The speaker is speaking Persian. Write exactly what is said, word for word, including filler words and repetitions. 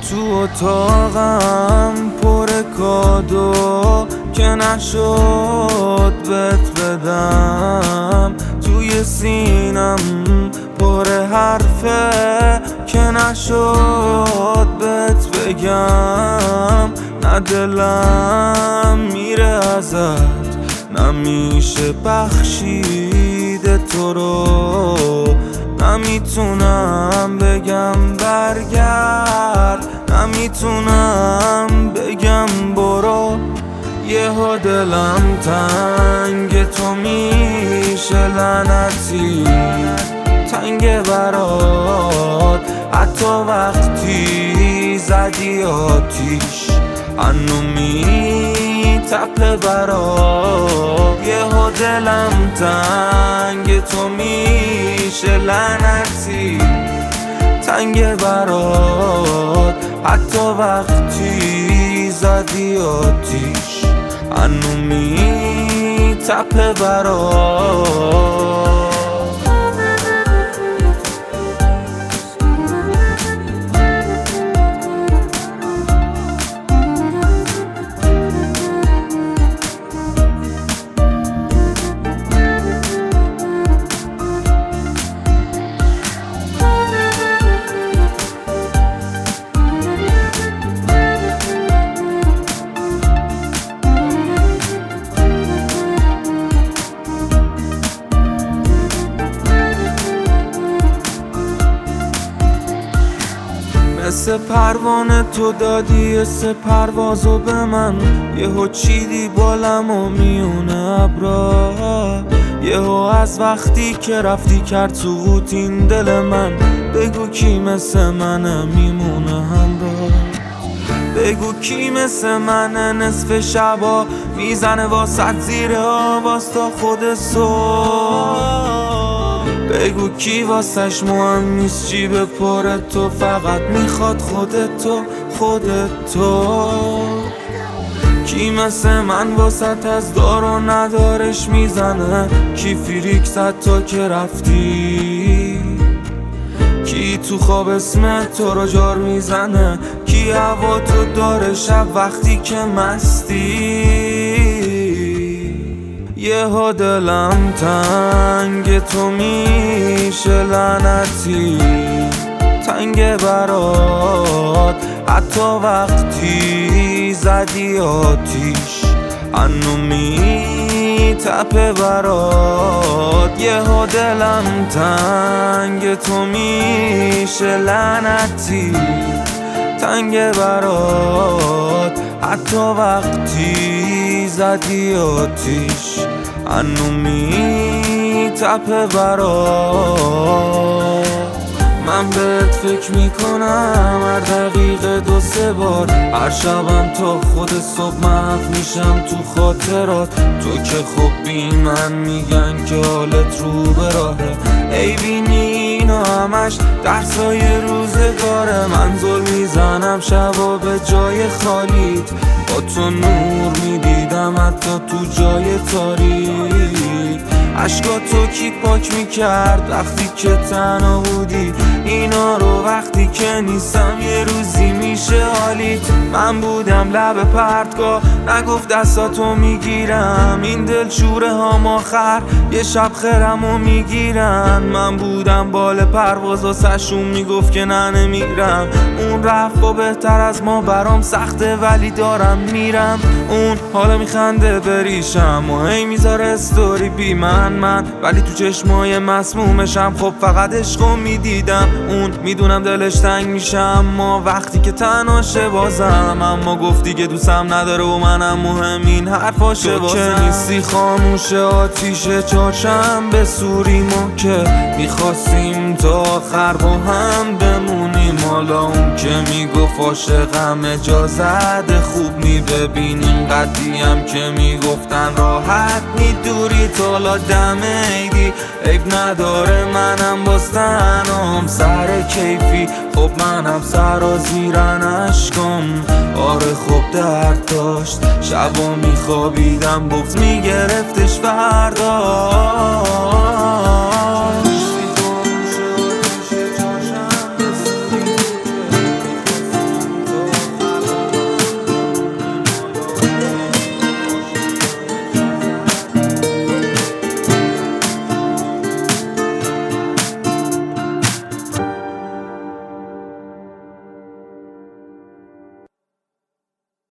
تو اتاقم پر کادو که نشد بهت بدم، توی سینم پر حرفه که نشد بهت بگم. نه دلم میره ازت، نمیشه بخشید تو رو، نمیتونم بگم برگرد، نمیتونم بگم برو. یهو دلم تنگ تو میشه لعنتی، تنگ برات حتی وقتی زدی آتیش هنو میتپه برات. یهو دلم تنگ تو میشه لعنتی، تنگ برات حتی وقتی زدی آتیش هنو میتپه برات. مثل پروانه تو دادی اسم پروازو به من، یهو چیدی بالم و میونه ابرا. یهو از وقتی که رفتی کرد سقوط این دل من، بگو کی مثل منه میمونه همراه، بگو کی مثل منه نصف شبا میزنه واسط زیر آواز تا خود صبح. بگو کی واسش مهم نیست چی بپره تو، فقط میخواد خودتو خودتو. کی مثل من واسط از دار و ندارش میزنه، کی فریک زد تا که رفتی، کی تو خواب اسم تو رو جار میزنه، کی هوا تو داره شب وقتی که مستی. یهو دلم تنگ تو میشه لعنتی، تنگ برات حتی وقتی زدی آتیش هنو میتپه برات. یهو دلم تنگ تو میشه لعنتی، تنگ برات حتی وقتی زدی آتیش هنو میتپه برات. من بهت فکر میکنم هر دقیقه دو سه بار، هر شبم تا خود صبح محو میشم تو خاطرات. تو که خب بی من میگن که حالت رو به راهه، ای بینی اینا همش درسای روزگاره. من زل میزنم شبا به جای خالیت، با تو نور میدیدم حتی تو جای تاریک. عشقا تو کی پاک میکرد وقتی که تنها بودی، اینا رو وقتی که نیستم یه روزی میشه حالیت. من بودم لب پرتگاه نگفت دستاتو میگیرم، این دل شوره هم آخر یه شب خرمو میگیرن. من بودم بال پرواز و سشون میگفت که نه نمیرم، اون رفت با بهتر از ما برام سخته ولی دارم میرم. اون حالا میخنده بریشم و هی میذاره استوری بی من من، ولی تو چشمای مسمومشم خب فقط عشقو میدیدم. اون میدونم دلش تنگ میشم اما وقتی که تنهاشه بازم، اما گفتی که دوستم نداره و منم مهم این حرفاشه بازم. تو که نیستی خاموشه آتیشه چهارشنبه سوری ما که میخواستیم تا آخر با هم بمونیم. حالا اون که میگفت عاشقم اجازت خوب میببینیم، قدیم که میگفتن راحت میدوری تا حالا دم عیدی. عیب نداره منم باستنم سر کیفی، خب منم سر زیرن اشکم. آره خب درد داشت شبا میخوابیدم بغض میگرفتش فردا.